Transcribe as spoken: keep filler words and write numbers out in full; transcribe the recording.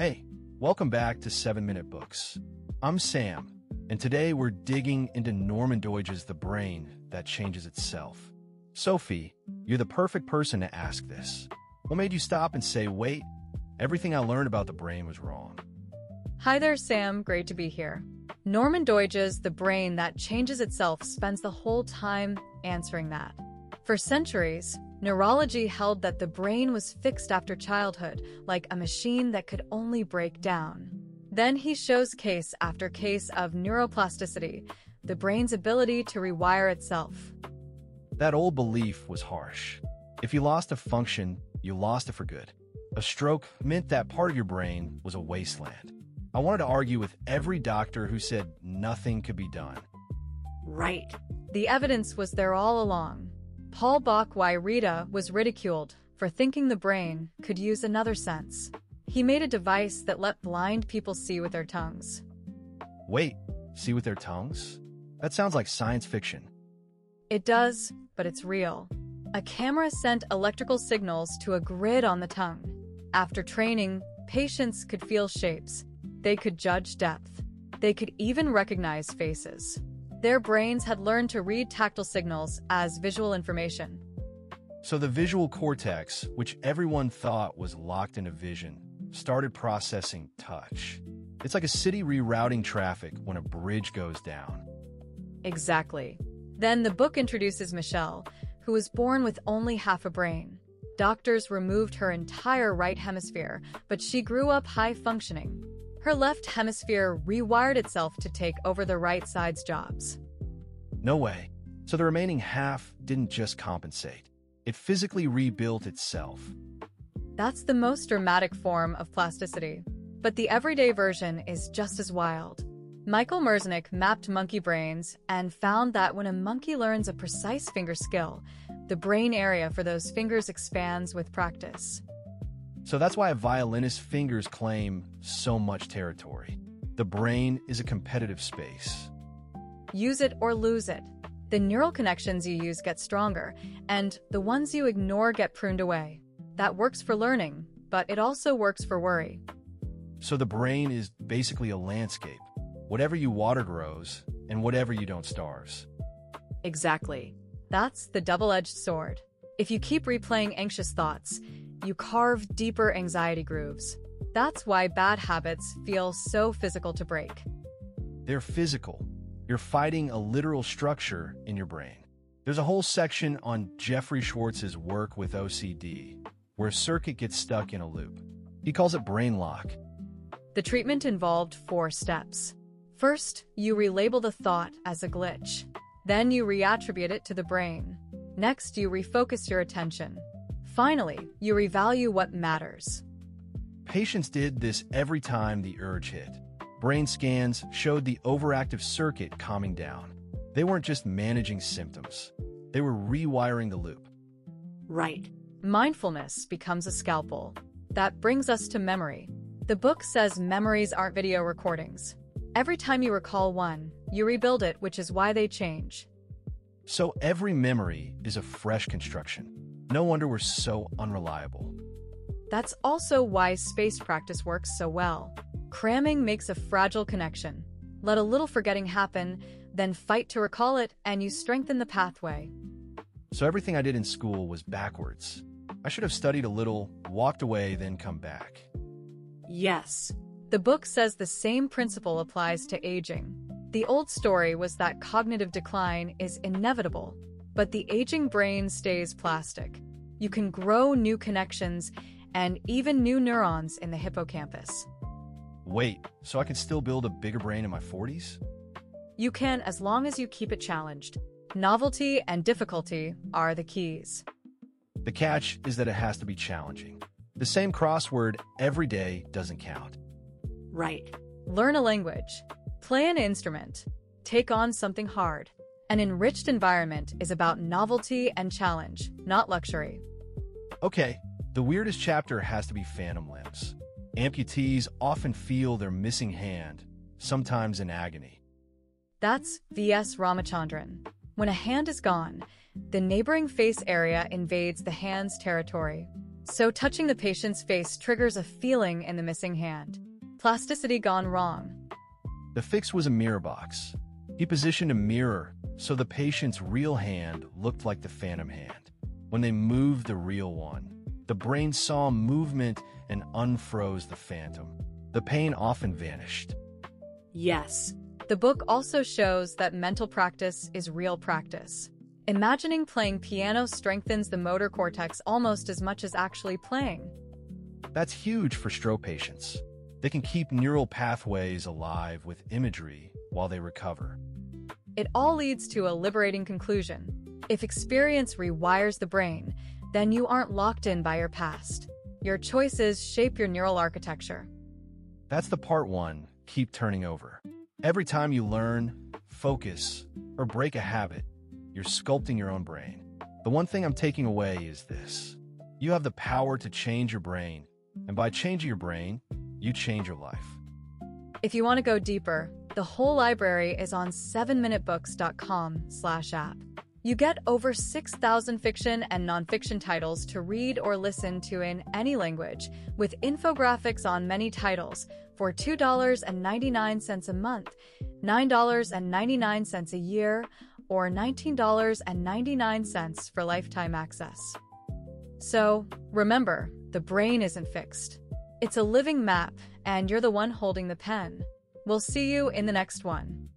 Hey, welcome back to seven minute Books. I'm Sam, and today we're digging into Norman Doidge's The Brain That Changes Itself. Sophie, you're the perfect person to ask this. What made you stop and say, wait, everything I learned about the brain was wrong? Hi there, Sam. Great to be here. Norman Doidge's The Brain That Changes Itself spends the whole time answering that. For centuries, neurology held that the brain was fixed after childhood, like a machine that could only break down. Then he shows case after case of neuroplasticity, the brain's ability to rewire itself. That old belief was harsh. If you lost a function, you lost it for good. A stroke meant that part of your brain was a wasteland. I wanted to argue with every doctor who said nothing could be done. Right. The evidence was there all along. Paul Bach-y-Rita was ridiculed for thinking the brain could use another sense. He made a device that let blind people see with their tongues. Wait, see with their tongues? That sounds like science fiction. It does, but it's real. A camera sent electrical signals to a grid on the tongue. After training, patients could feel shapes. They could judge depth. They could even recognize faces. Their brains had learned to read tactile signals as visual information. So the visual cortex, which everyone thought was locked into vision, started processing touch. It's like a city rerouting traffic when a bridge goes down. Exactly. Then the book introduces Michelle, who was born with only half a brain. Doctors removed her entire right hemisphere, but she grew up high-functioning. Her left hemisphere rewired itself to take over the right side's jobs. No way. So the remaining half didn't just compensate. It physically rebuilt itself. That's the most dramatic form of plasticity. But the everyday version is just as wild. Michael Merzenich mapped monkey brains and found that when a monkey learns a precise finger skill, the brain area for those fingers expands with practice. So that's why a violinist's fingers claim so much territory. The brain is a competitive space. Use it or lose it. The neural connections you use get stronger, and the ones you ignore get pruned away. That works for learning, but it also works for worry. So the brain is basically a landscape. Whatever you water grows, and whatever you don't starves. Exactly. That's the double-edged sword. If you keep replaying anxious thoughts, you carve deeper anxiety grooves. That's why bad habits feel so physical to break. They're physical. You're fighting a literal structure in your brain. There's a whole section on Jeffrey Schwartz's work with O C D, where a circuit gets stuck in a loop. He calls it brain lock. The treatment involved four steps. First, you relabel the thought as a glitch. Then you reattribute it to the brain. Next, you refocus your attention. Finally, you revalue what matters. Patients did this every time the urge hit. Brain scans showed the overactive circuit calming down. They weren't just managing symptoms. They were rewiring the loop. Right. Mindfulness becomes a scalpel. That brings us to memory. The book says memories aren't video recordings. Every time you recall one, you rebuild it, which is why they change. So every memory is a fresh construction. No wonder we're so unreliable. That's also why space practice works so well. Cramming makes a fragile connection. Let a little forgetting happen, then fight to recall it, and you strengthen the pathway. So everything I did in school was backwards. I should have studied a little, walked away, then come back. Yes. The book says the same principle applies to aging. The old story was that cognitive decline is inevitable, but the aging brain stays plastic. You can grow new connections and even new neurons in the hippocampus. Wait, so I can still build a bigger brain in my forties? You can, as long as you keep it challenged. Novelty and difficulty are the keys. The catch is that it has to be challenging. The same crossword every day doesn't count. Right. Learn a language. Play an instrument. Take on something hard. An enriched environment is about novelty and challenge, not luxury. Okay, the weirdest chapter has to be phantom limbs. Amputees often feel their missing hand, sometimes in agony. That's V S Ramachandran. When a hand is gone, the neighboring face area invades the hand's territory. So touching the patient's face triggers a feeling in the missing hand. Plasticity gone wrong. The fix was a mirror box. He positioned a mirror so the patient's real hand looked like the phantom hand. When they moved the real one, the brain saw movement and unfroze the phantom. The pain often vanished. Yes. The book also shows that mental practice is real practice. Imagining playing piano strengthens the motor cortex almost as much as actually playing. That's huge for stroke patients. They can keep neural pathways alive with imagery while they recover. It all leads to a liberating conclusion. If experience rewires the brain, then you aren't locked in by your past. Your choices shape your neural architecture. That's the part one, keep turning over. Every time you learn, focus, or break a habit, you're sculpting your own brain. The one thing I'm taking away is this. You have the power to change your brain, and by changing your brain, you change your life. If you want to go deeper, the whole library is on seven minute books dot com slash app. You get over six thousand fiction and nonfiction titles to read or listen to in any language, with infographics on many titles for two dollars and ninety-nine cents a month, nine dollars and ninety-nine cents a year, or nineteen dollars and ninety-nine cents for lifetime access. So, remember, the brain isn't fixed. It's a living map, and you're the one holding the pen. We'll see you in the next one.